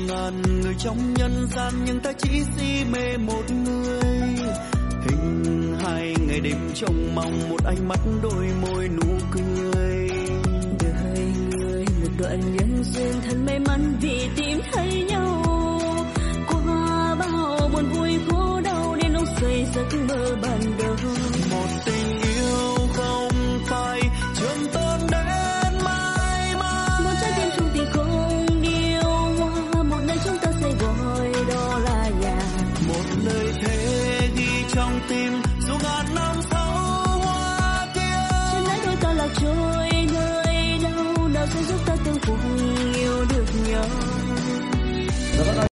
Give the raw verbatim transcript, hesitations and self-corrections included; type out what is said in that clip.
ngàn người trong nhân gian nhưng ta chỉ si mê một người. Hình hài ngày đêm trông mong một ánh mắt đôi môi nụ cười. Đời người một đoạn nhân duyên thật may mắn